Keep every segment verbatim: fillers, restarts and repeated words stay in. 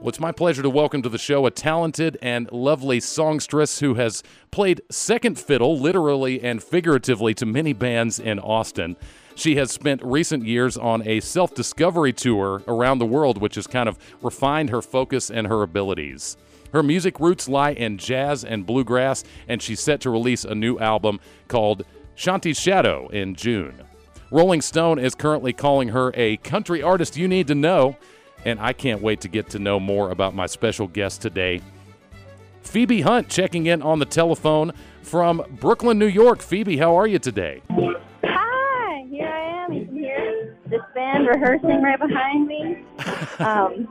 Well, it's my pleasure to welcome to the show a talented and lovely songstress who has played second fiddle, literally and figuratively, to many bands in Austin. She has spent recent years on a self-discovery tour around the world, which has kind of refined her focus and her abilities. Her music roots lie in jazz and bluegrass, and she's set to release a new album called Shanti's Shadow in June. Rolling Stone is currently calling her a country artist you need to know, and I can't wait to get to know more about my special guest today. Phoebe Hunt checking in on the telephone from Brooklyn, New York. Phoebe, how are you today? Hi, here I am. You can hear this band rehearsing right behind me. Um,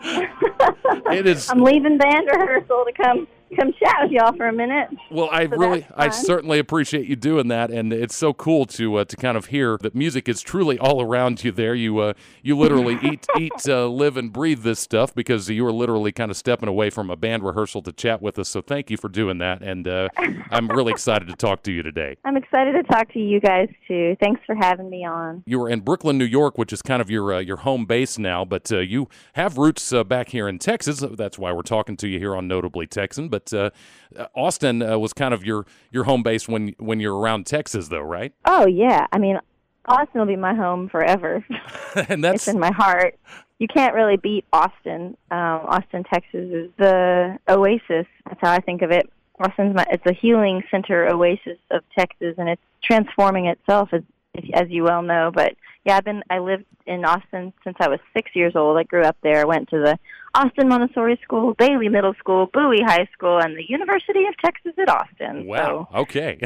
it is. I'm leaving band rehearsal to come come chat with y'all for a minute. Well, I so really, I certainly appreciate you doing that, and it's so cool to uh, to kind of hear that music is truly all around you. There, you uh, you literally eat, eat, uh, live, and breathe this stuff because you were literally kind of stepping away from a band rehearsal to chat with us. So, thank you for doing that, and uh, I'm really excited to talk to you today. I'm excited to talk to you guys too. Thanks for having me on. You were in Brooklyn, New York, which is kind of your uh, your home base now, but uh, you have roots uh, back here in Texas. That's why we're talking to you here on Notably Texan. But uh, Austin uh, was kind of your, your home base when when you're around Texas, though, right? Oh yeah, I mean, Austin will be my home forever. And that's it's in my heart. You can't really beat Austin. Um, Austin, Texas is the oasis. That's how I think of it. Austin's my, it's a healing center oasis of Texas, and it's transforming itself, as as you well know. But yeah, I've been I lived in Austin since I was six years old. I grew up there. I went to the Austin Montessori School, Bailey Middle School, Bowie High School, and the University of Texas at Austin. Wow. So. Okay.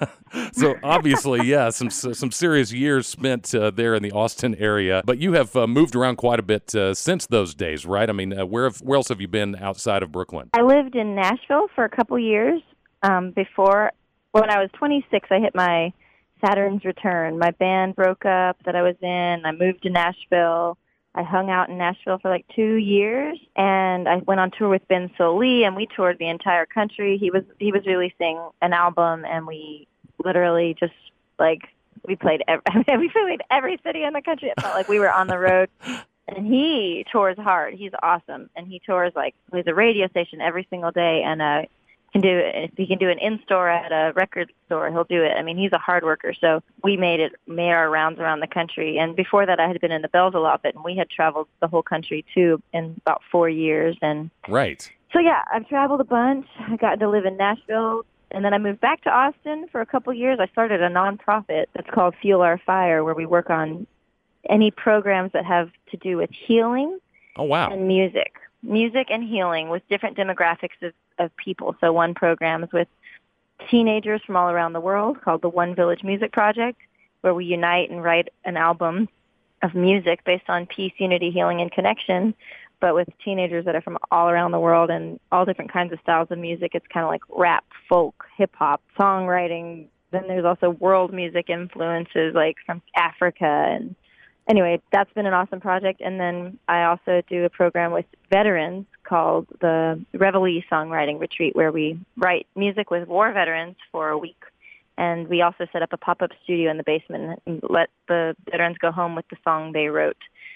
So obviously, yeah, some some serious years spent uh, there in the Austin area. But you have uh, moved around quite a bit uh, since those days, right? I mean, uh, where have, where else have you been outside of Brooklyn? I lived in Nashville for a couple years um, before. When I was twenty-six, I hit my Saturn's return. My band broke up that I was in. I moved to Nashville. I hung out in Nashville for like two years, and I went on tour with Ben Sollee, and we toured the entire country. He was he was releasing an album, and we literally just like we played every, we played every city in the country. It felt like we were on the road. And he tours hard. He's awesome, and he tours like he's a radio station every single day, and uh, can do if he can do an in-store at a record store, he'll do it. I mean, he's a hard worker. So we made it, made our rounds around the country. And before that, I had been in the Bells a lot, but we had traveled the whole country too in about four years. And right. So yeah, I've traveled a bunch. I got to live in Nashville, and then I moved back to Austin for a couple years. I started a nonprofit that's called Fuel Our Fire, where we work on any programs that have to do with healing. Oh wow. And music. Music and healing with different demographics of, of people. So one program is with teenagers from all around the world called the One Village Music Project, where we unite and write an album of music based on peace, unity, healing, and connection, but with teenagers that are from all around the world and all different kinds of styles of music. It's kind of like rap, folk, hip-hop, songwriting. Then there's also world music influences like from Africa and Anyway, that's been an awesome project. And then I also do a program with veterans called the Reveille Songwriting Retreat, where we write music with war veterans for a week. And we also set up a pop-up studio in the basement and let the veterans go home with the song they wrote.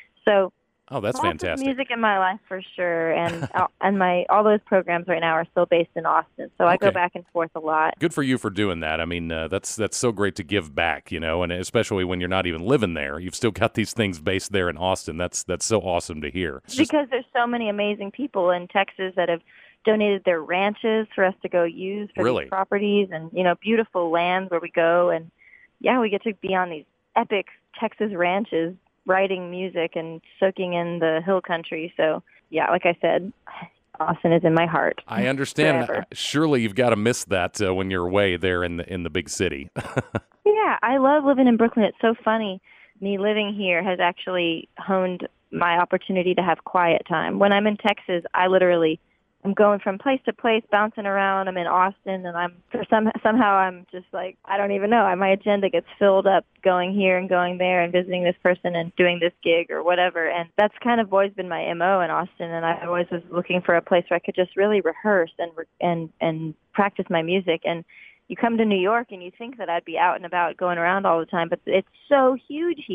So oh, that's lots fantastic. Of music in my life for sure, and and my all those programs right now are still based in Austin, so I okay. go back and forth a lot. Good for you for doing that. I mean, uh, that's that's so great to give back, you know, and especially when you're not even living there, you've still got these things based there in Austin. That's that's so awesome to hear. It's because just... there's so many amazing people in Texas that have donated their ranches for us to go use for really? these properties, and you know, beautiful lands where we go, and yeah, we get to be on these epic Texas ranches, writing music and soaking in the hill country. So yeah, like I said, Austin is in my heart. I understand. Forever. Surely you've got to miss that uh, when you're away there in the in the big city. Yeah, I love living in Brooklyn. It's so funny. Me living here has actually honed my opportunity to have quiet time. When I'm in Texas, I literally I'm going from place to place, bouncing around. I'm in Austin, and I'm for some somehow I'm just like I don't even know. My agenda gets filled up, going here and going there, and visiting this person and doing this gig or whatever. And that's kind of always been my M O in Austin. And I always was looking for a place where I could just really rehearse and and and practice my music. And you come to New York, and you think that I'd be out and about, going around all the time, but it's so huge here.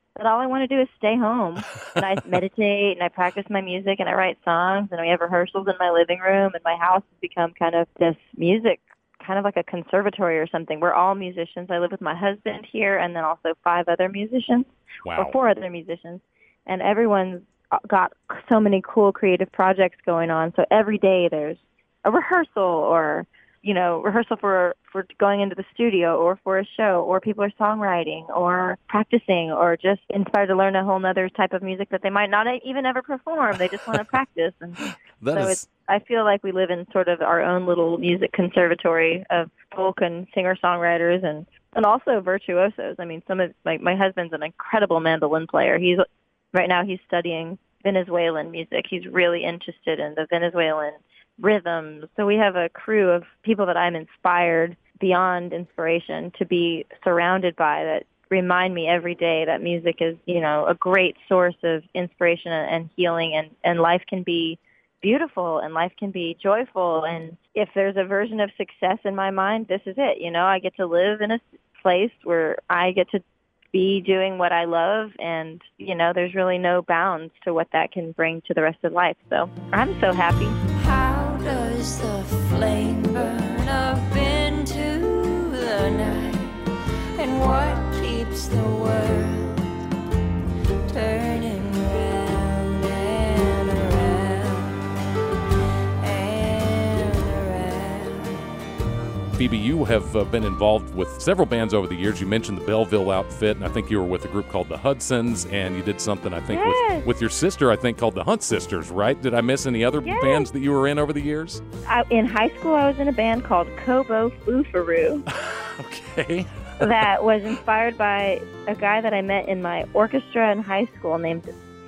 that all I want to do is stay home. And I meditate and I practice my music and I write songs and we have rehearsals in my living room, and my house has become kind of this music, kind of like a conservatory or something. We're all musicians. I live with my husband here and then also five other musicians, Wow. or four other musicians. And everyone's got so many cool creative projects going on. So every day there's a rehearsal, or you know, rehearsal for for going into the studio or for a show, or people are songwriting or practicing or just inspired to learn a whole other type of music that they might not even ever perform. They just want to practice. And That so is it's, I feel like we live in sort of our own little music conservatory of folk and singer-songwriters and, and also virtuosos. I mean, some of my, my husband's an incredible mandolin player. He's right now he's studying Venezuelan music. He's really interested in the Venezuelan rhythms. So we have a crew of people that I'm inspired beyond inspiration to be surrounded by, that remind me every day that music is, you know, a great source of inspiration and healing, and, and life can be beautiful and life can be joyful. And if there's a version of success in my mind, this is it. You know, I get to live in a place where I get to be doing what I love, and, you know, there's really no bounds to what that can bring to the rest of life. So I'm so happy. How does the flame burn up into the night? And what keeps the world turning round and around and around? Phoebe, you have uh, been involved with several bands over the years. You mentioned the Belleville outfit, and I think you were with a group called the Hudsons, and you did something, I think, Yes. with, with your sister, I think, called the Hunt Sisters, right? Did I miss any other Yes. bands that you were in over the years? I, in high school, I was in a band called Kobo Foofaroo Okay. that was inspired by a guy that I met in my orchestra in high school named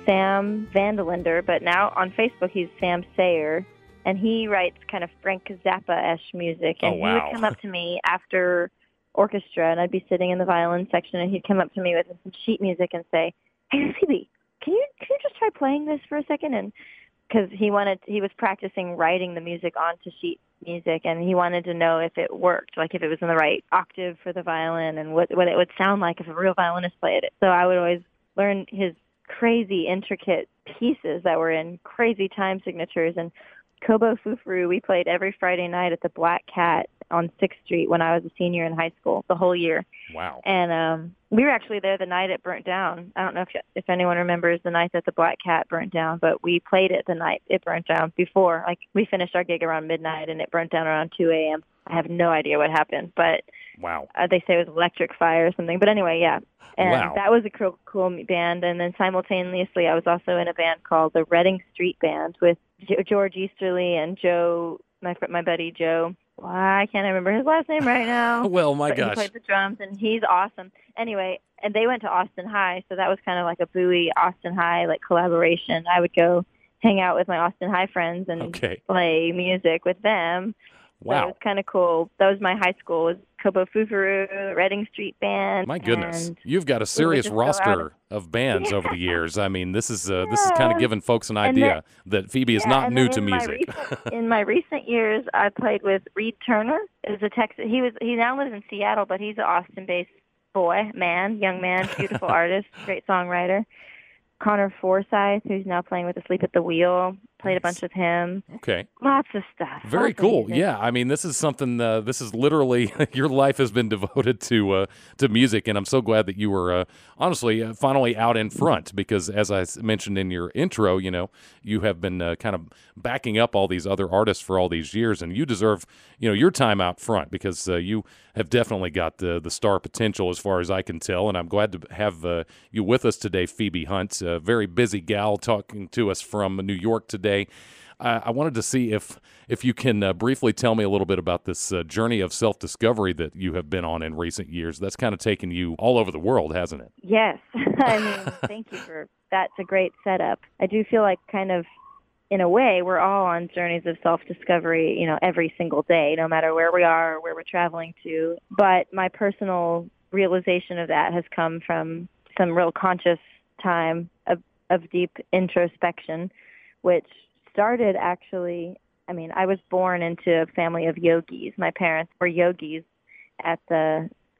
Sam Vandelander, but now on Facebook he's Sam Sayer, and he writes kind of Frank Zappa-esque music. And Oh, he wow. would come up to me after orchestra, and I'd be sitting in the violin section, and he'd come up to me with some sheet music and say, "Hey, Phoebe, can you can you just try playing this for a second?" And because he wanted, he was practicing writing the music onto sheet music, and he wanted to know if it worked, like if it was in the right octave for the violin, and what what it would sound like if a real violinist played it. So I would always learn his crazy, intricate pieces that were in crazy time signatures. And Kobo Foofaroo, we played every Friday night at the Black Cat on sixth Street when I was a senior in high school, the whole year. Wow. And um, we were actually there the night it burnt down. I don't know if if anyone remembers the night that the Black Cat burnt down, but we played it the night it burnt down before. Like, we finished our gig around midnight, and it burnt down around two a.m. I have no idea what happened, but Wow. uh, they say it was electric fire or something. But anyway, yeah. And Wow. that was a cool, cool band. And then simultaneously, I was also in a band called the Reading Street Band with G- George Easterly and Joe, my fr- my buddy Joe. Why can't I remember his last name right now? Well, my But he gosh. played the drums, and he's awesome. Anyway, and they went to Austin High, so that was kind of like a Bowie Austin High like collaboration. I would go hang out with my Austin High friends and Okay. play music with them. So it Wow. was kind of cool. That was my high school, was Kobo Foofaroo, Reading Street Band. My goodness, and you've got a serious just go out roster of bands over the years. I mean, this is uh, this is kind of Yeah. giving folks an And idea that Phoebe is Yeah, not and new then to in my music. recent- in my recent years, I played with Reed Turner. Is a Texas. He was. He now lives in Seattle, but he's an Austin-based boy, man, young man, beautiful artist, great songwriter. Connor Forsyth, who's now playing with Asleep at the Wheel, played a bunch with him. Okay. Lots of stuff. Very lots of cool. music. Yeah, I mean, this is something. Uh, this is literally your life has been devoted to uh, to music, and I'm so glad that you were uh, honestly uh, finally out in front. Because as I s- mentioned in your intro, you know, you have been uh, kind of backing up all these other artists for all these years, and you deserve, you know, your time out front because uh, you have definitely got the the star potential as far as I can tell. And I'm glad to have uh, you with us today, Phoebe Hunt, a very busy gal talking to us from New York today. I I wanted to see if if you can uh, briefly tell me a little bit about this uh, journey of self-discovery that you have been on in recent years. That's kind of taken you all over the world, hasn't it? Yes. I mean, thank you for that's a great setup. I do feel like kind of in a way we're all on journeys of self-discovery, you know, every single day, no matter where we are or where we're traveling to. But my personal realization of that has come from some real conscious time of, of deep introspection, which started actually, I mean, I was born into a family of yogis. My parents were yogis at the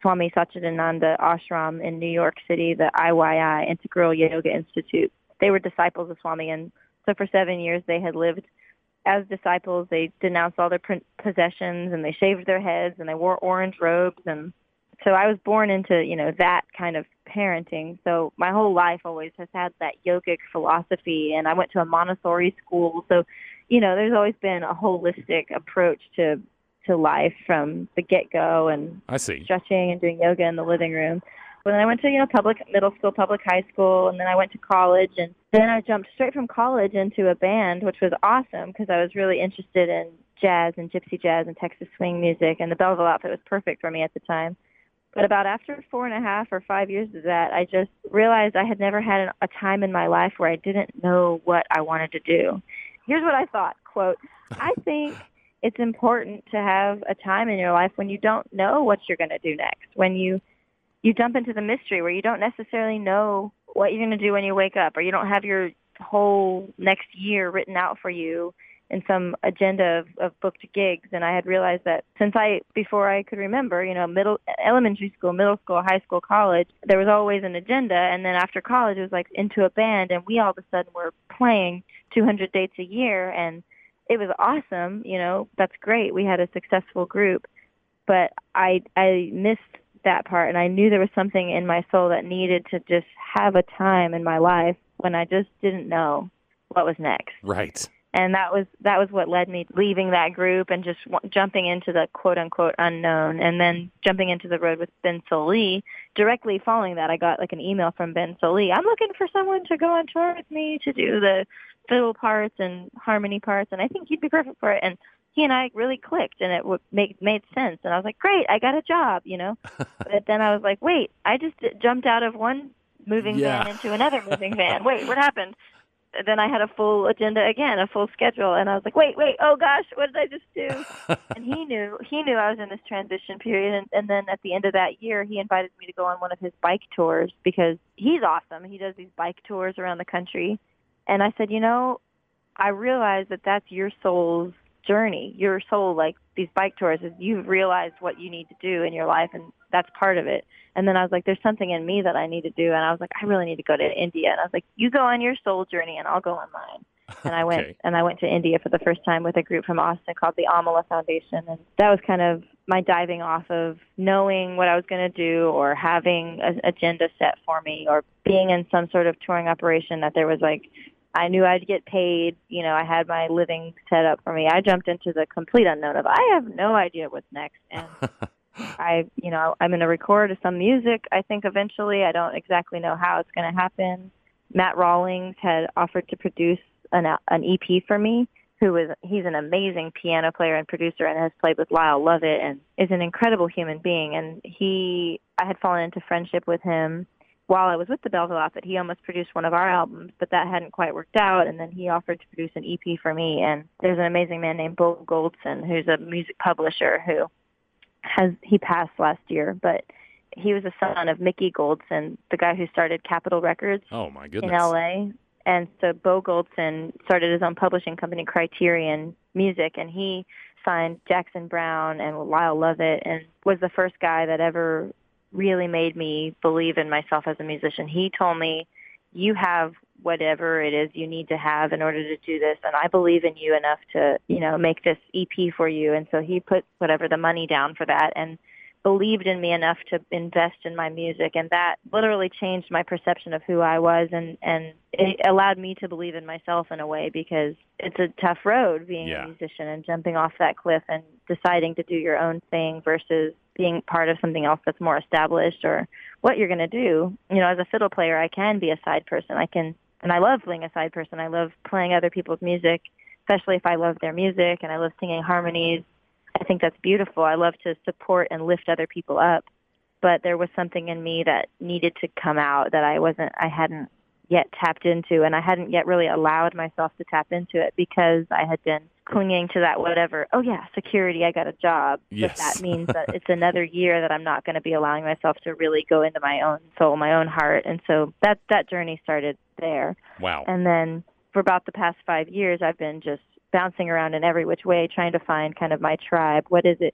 Swami Satchidananda Ashram in New York City, the I Y I, Integral Yoga Institute. They were disciples of Swami, and so for seven years they had lived as disciples. They denounced all their possessions, and they shaved their heads, and they wore orange robes. And so I was born into, you know, that kind of parenting. So my whole life always has had that yogic philosophy, and I went to a Montessori school. So, you know, there's always been a holistic approach to to life from the get-go, and I see. stretching and doing yoga in the living room. But then I went to, you know, public middle school, public high school, and then I went to college, and then I jumped straight from college into a band, which was awesome because I was really interested in jazz and gypsy jazz and Texas swing music, and the Belleville outfit was perfect for me at the time. But about after four and a half or five years of that, I just realized I had never had a time in my life where I didn't know what I wanted to do. Here's what I thought, quote, I think it's important to have a time in your life when you don't know what you're going to do next, when you you jump into the mystery where you don't necessarily know what you're going to do when you wake up, or you don't have your whole next year written out for you in some agenda of, of booked gigs. And I had realized that since I, before I could remember, you know, middle, elementary school, middle school, high school, college, there was always an agenda. And then after college, it was like into a band, and we all of a sudden were playing two hundred dates a year, and it was awesome. You know, that's great. We had a successful group, but I, I missed that part, and I knew there was something in my soul that needed to just have a time in my life when I just didn't know what was next. Right. And that was that was what led me leaving that group and just w- jumping into the quote-unquote unknown, and then jumping into the road with Ben Sollee. Directly following that, I got like an email from Ben Sollee. I'm looking for someone to go on tour with me to do the fiddle parts and harmony parts, and I think you'd be perfect for it. And he and I really clicked, and it would make made sense. And I was like, great, I got a job, you know. But then I was like, wait, I just jumped out of one moving yeah. van into another moving van. Wait, what happened? Then I had a full agenda again, a full schedule, and I was like, wait, wait, oh gosh, what did I just do? And he knew, he knew I was in this transition period, and, and then at the end of that year, he invited me to go on one of his bike tours because he's awesome. He does these bike tours around the country, and I said, you know, I realize that that's your soul's journey. Your soul, like these bike tours, is you've realized what you need to do in your life, and that's part of it. And then I was like, there's something in me that I need to do. And I was like, I really need to go to India. And I was like, you go on your soul journey and I'll go on mine. And I went okay. and I went to India for the first time with a group from Austin called the Amala Foundation. And that was kind of my diving off of knowing what I was going to do, or having an agenda set for me, or being in some sort of touring operation that there was like, I knew I'd get paid. You know, I had my living set up for me. I jumped into the complete unknown of, I have no idea what's next. And I, you know, I'm going to record some music, I think, eventually. I don't exactly know how it's going to happen. Matt Rawlings had offered to produce an, an E P for me, who is, he's an amazing piano player and producer and has played with Lyle Lovett and is an incredible human being. And he, I had fallen into friendship with him while I was with the Belleville outfit. He almost produced one of our albums, but that hadn't quite worked out. And then he offered to produce an E P for me. And there's an amazing man named Bo Goldson, who's a music publisher who has, he passed last year, but he was the son of Mickey Goldson, the guy who started Capitol Records oh, my goodness. in L A. And so Bo Goldson started his own publishing company, Criterion Music, and he signed Jackson Browne and Lyle Lovett, and was the first guy that ever really made me believe in myself as a musician. He told me, you have whatever it is you need to have in order to do this, and I believe in you enough to, you know, make this E P for you. And so he put whatever the money down for that and believed in me enough to invest in my music, and that literally changed my perception of who I was, and, and it allowed me to believe in myself in a way, because it's a tough road being yeah. a musician and jumping off that cliff and deciding to do your own thing versus being part of something else that's more established, or what you're going to do. You know, as a fiddle player, I can be a side person. I can, and I love being a side person. I love playing other people's music, especially if I love their music, and I love singing harmonies. I think that's beautiful. I love to support and lift other people up, but there was something in me that needed to come out that I wasn't, I hadn't yet tapped into, and I hadn't yet really allowed myself to tap into it because I had been clinging to that whatever, oh yeah, security, I got a job. Yes. But that means that it's another year that I'm not going to be allowing myself to really go into my own soul, my own heart. And so that, that journey started there. Wow. And then for about the past five years, I've been just bouncing around in every which way, trying to find kind of my tribe. What is it?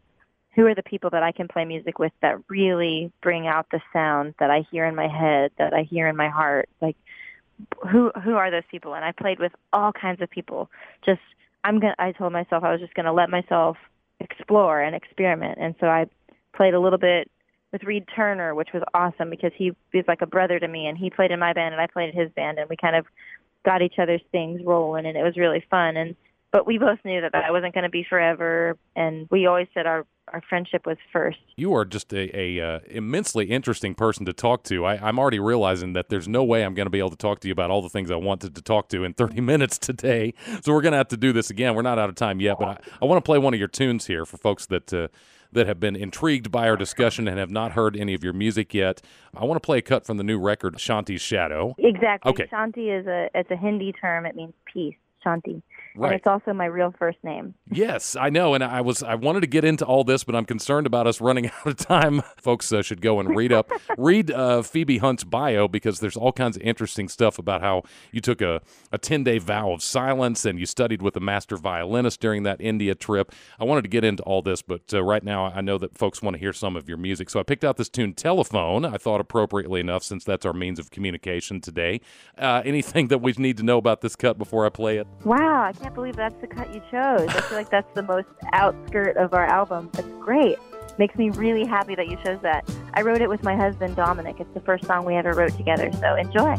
who are the people that I can play music with that really bring out the sound that I hear in my head, that I hear in my heart? Like, who who are those people? And I played with all kinds of people. Just I'm gonna. I told myself I was just gonna let myself explore and experiment. And so I played a little bit with Reed Turner, which was awesome because he was like a brother to me, and he played in my band and I played in his band, and we kind of got each other's things rolling, and it was really fun. And but we both knew that that wasn't going to be forever, and we always said our our friendship was first. You are just a, a uh, immensely interesting person to talk to. I, I'm already realizing that there's no way I'm going to be able to talk to you about all the things I wanted to talk to in thirty minutes today. So we're going to have to do this again. We're not out of time yet, but I, I want to play one of your tunes here for folks that uh, that have been intrigued by our discussion and have not heard any of your music yet. I want to play a cut from the new record, Shanti's Shadow. Exactly. Okay. Shanti is a it's a Hindi term. It means peace. Shanti. Right. And it's also my real first name. Yes, I know, and I was I wanted to get into all this, but I'm concerned about us running out of time. Folks uh, should go and read up, read uh, Phoebe Hunt's bio, because there's all kinds of interesting stuff about how you took a, a ten-day vow of silence and you studied with a master violinist during that India trip. I wanted to get into all this, but uh, right now I know that folks want to hear some of your music, so I picked out this tune, Telephone, I thought appropriately enough, since that's our means of communication today. Uh, anything that we need to know about this cut before I play it? Wow, I can't believe that's the cut you chose. I feel like that's the most outskirt of our album. It's great. Makes me really happy that you chose that. I wrote it with my husband, Dominic. It's the first song we ever wrote together, so enjoy.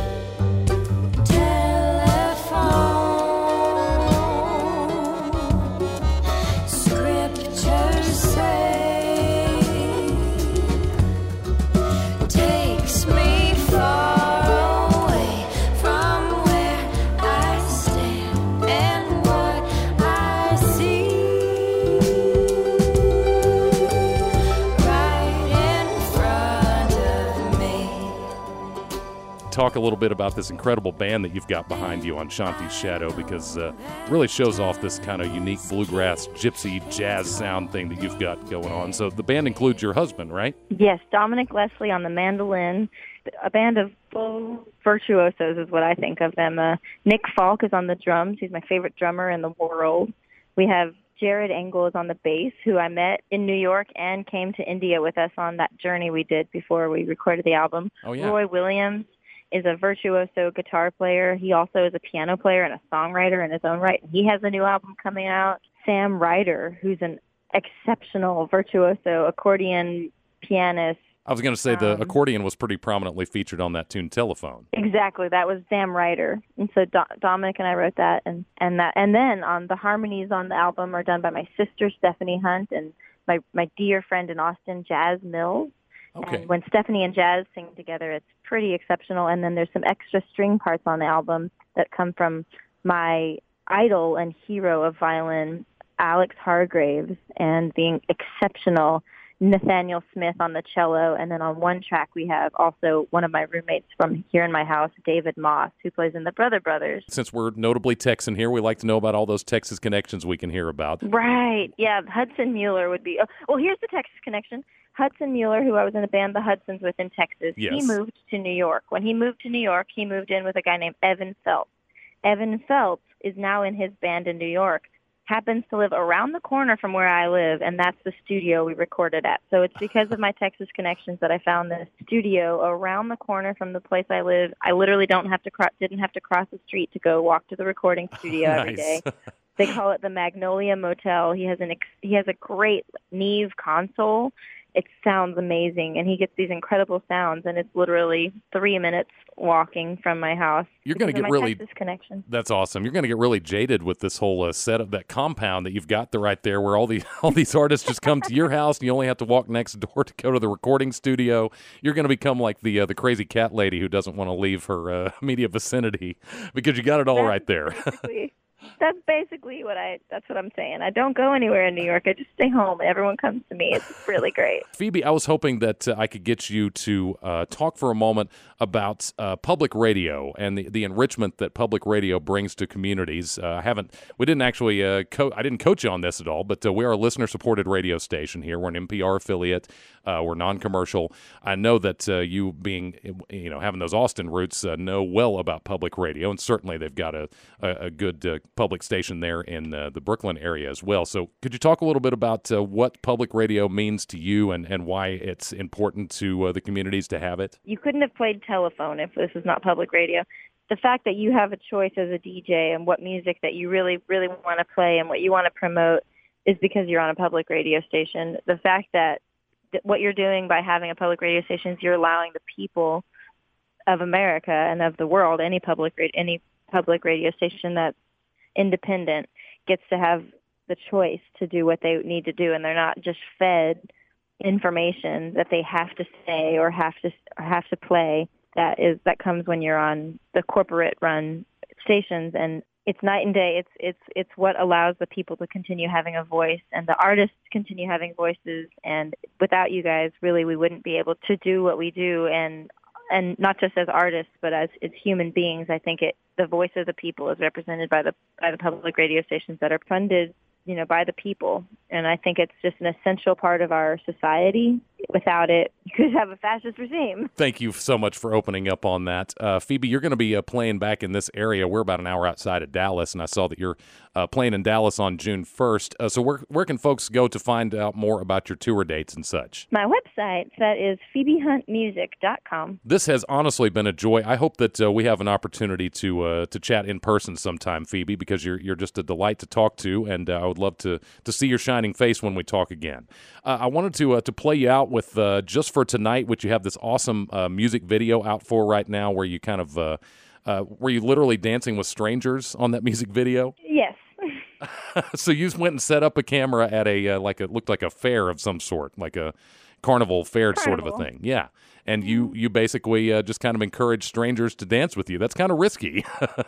Telephone, scriptures say, takes me far. Talk a little bit about this incredible band that you've got behind you on Shanti's Shadow, because uh, it really shows off this kind of unique bluegrass, gypsy, jazz sound thing that you've got going on. So the band includes your husband, right? Yes, Dominic Leslie on the mandolin. A band of full virtuosos is what I think of them. Uh, Nick Falk is on the drums. He's my favorite drummer in the world. We have Jared Engel is on the bass, who I met in New York and came to India with us on that journey we did before we recorded the album. Oh, yeah. Roy Williams is a virtuoso guitar player. He also is a piano player and a songwriter in his own right. He has a new album coming out. Sam Ryder, who's an exceptional virtuoso accordion pianist. I was going to say the um, accordion was pretty prominently featured on that tune, Telephone. Exactly, that was Sam Ryder, and so Do- Dominic and I wrote that, and and that, and then on the harmonies on the album are done by my sister Stephanie Hunt and my my dear friend in Austin, Jazz Mills. Okay. And when Stephanie and Jazz sing together, it's pretty exceptional. And then there's some extra string parts on the album that come from my idol and hero of violin, Alex Hargraves, and the exceptional Nathaniel Smith on the cello. And then on one track, we have also one of my roommates from here in my house, David Moss, who plays in the Brother Brothers. Since we're notably Texan here, we like to know about all those Texas connections we can hear about. Right. Yeah, Hudson Mueller would be. Oh, well, here's the Texas connection. Hudson Mueller, who I was in a band, the Hudsons, with in Texas, yes. He moved to New York. When he moved to New York, he moved in with a guy named Evan Phelps. Evan Phelps is now in his band in New York, happens to live around the corner from where I live, and that's the studio we recorded at. So it's because of my Texas connections that I found this studio around the corner from the place I live. I literally don't have to cro- didn't have to cross the street to go walk to the recording studio Nice. every day. They call it the Magnolia Motel. He has an ex- he has a great Neve console. It sounds amazing, and he gets these incredible sounds, and it's literally three minutes walking from my house. You're going to get my really Texas connection. That's awesome. You're going to get really jaded with this whole uh, setup, that compound that you've got there right there, where all these all these artists just come to your house, and you only have to walk next door to go to the recording studio. You're going to become like the uh, the crazy cat lady who doesn't want to leave her uh, immediate vicinity because you got it all That's right there. basically, that's basically what I. That's what I'm saying. I don't go anywhere in New York. I just stay home, and everyone comes to me. It's really great. Phoebe, I was hoping that uh, I could get you to uh, talk for a moment about uh, public radio and the, the enrichment that public radio brings to communities. Uh, I haven't, we didn't actually, uh, co- I didn't coach you on this at all, but uh, we are a listener-supported radio station here. We're an N P R affiliate. Uh, we're non-commercial. I know that uh, you being, you know, having those Austin roots, uh, know well about public radio, and certainly they've got a, a, a good uh, public station there in uh, the Brooklyn area as well. So could you talk a little bit about uh, what public radio means to you and, and why it's important to uh, the communities to have it? You couldn't have played telephone if this was not public radio. The fact that you have a choice as a D J and what music that you really, really want to play and what you want to promote is because you're on a public radio station. The fact that th- what you're doing by having a public radio station is you're allowing the people of America and of the world, any public ra- any public radio station that's independent gets to have the choice to do what they need to do, and they're not just fed information that they have to say or have to or have to play. That is that comes when you're on the corporate run stations, and it's night and day. It's it's it's what allows the people to continue having a voice and the artists continue having voices. And without you guys, really, we wouldn't be able to do what we do. And and not just as artists, but as, as human beings, I think it the voice of the people is represented by the by the public radio stations that are funded, you know, by the people. And I think it's just an essential part of our society. Without it, you could have a fascist regime. Thank you so much for opening up on that. Uh, Phoebe, you're going to be uh, playing back in this area. We're about an hour outside of Dallas, and I saw that you're uh, playing in Dallas on June first. Uh, so where, where can folks go to find out more about your tour dates and such? My website, that is phoebe hunt music dot com. This has honestly been a joy. I hope that uh, we have an opportunity to uh, to chat in person sometime, Phoebe, because you're you're just a delight to talk to, and uh, I would love to to see your shining face when we talk again. Uh, I wanted to uh, to play you out with uh, Just for Tonight, which you have this awesome uh, music video out for right now, where you kind of uh, uh, were you literally dancing with strangers on that music video? Yes. So you went and set up a camera at a uh, like it looked like a fair of some sort, like a carnival fair Carnival. sort of a thing. Yeah. And you, you basically uh, just kind of encourage strangers to dance with you. That's kind of risky.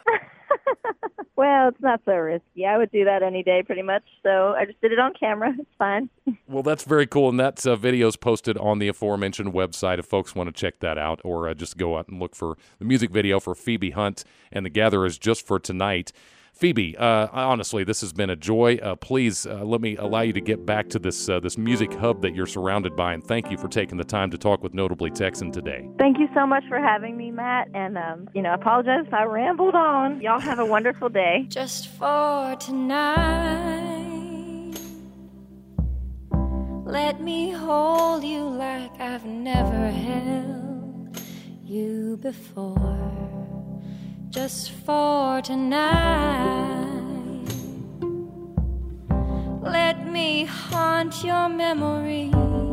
Well, it's not so risky. I would do that any day pretty much. So I just did it on camera. It's fine. Well, that's very cool. And that uh, video is posted on the aforementioned website if folks want to check that out, or uh, just go out and look for the music video for Phoebe Hunt and the Gatherers Just for Tonight. Phoebe, uh, honestly, this has been a joy. Uh, please uh, let me allow you to get back to this uh, this music hub that you're surrounded by, and thank you for taking the time to talk with Notably Texan today. Thank you so much for having me, Matt, and um, you know, I apologize if I rambled on. Y'all have a wonderful day. Just for tonight, let me hold you like I've never held you before. Just for tonight, let me haunt your memory.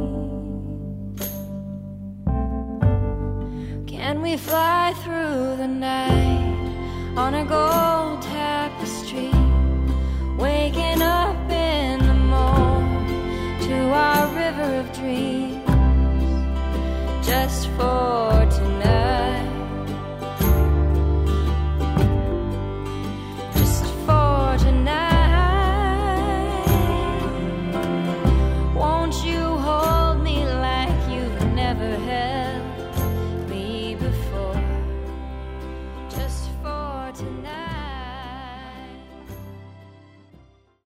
Can we fly through the night on a gold tapestry, waking up in the morn to our river of dreams, just for